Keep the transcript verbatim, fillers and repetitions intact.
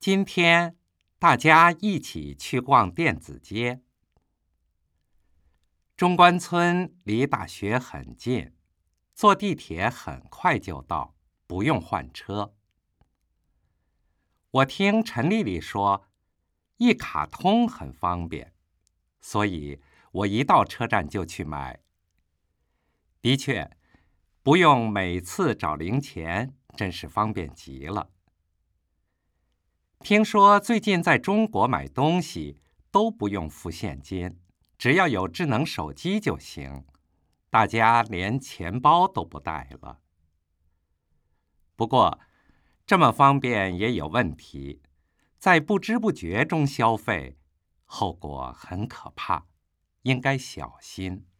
今天大家一起去逛电子街。中关村离大学很近，坐地铁很快就到，不用换车。我听陈丽丽说，一卡通很方便，所以我一到车站就去买。的确，不用每次找零钱，真是方便极了。听说最近在中国买东西都不用付现金，只要有智能手机就行，大家连钱包都不带了。不过，这么方便也有问题，在不知不觉中消费，后果很可怕，应该小心。